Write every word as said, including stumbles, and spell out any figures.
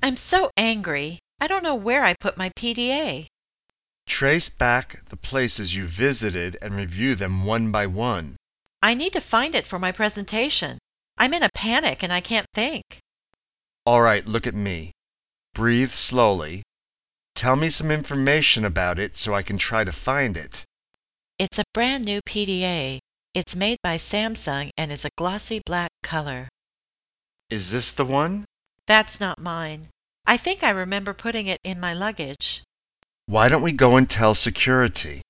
I'm so angry. I don't know where I put my P D A. Trace back the places you visited and review them one by one. I need to find it for my presentation. I'm in a panic and I can't think. All right, look at me. Breathe slowly. Tell me some information about it so I can try to find it. It's a brand new P D A. It's made by Samsung and is a glossy black color. Is this the one? That's not mine. I think I remember putting it in my luggage. Why don't we go and tell security?